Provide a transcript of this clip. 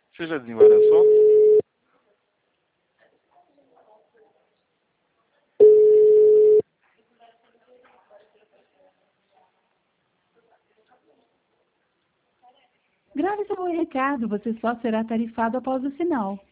Você já desembaraçou? Grave seu recado, você só será tarifado após o sinal.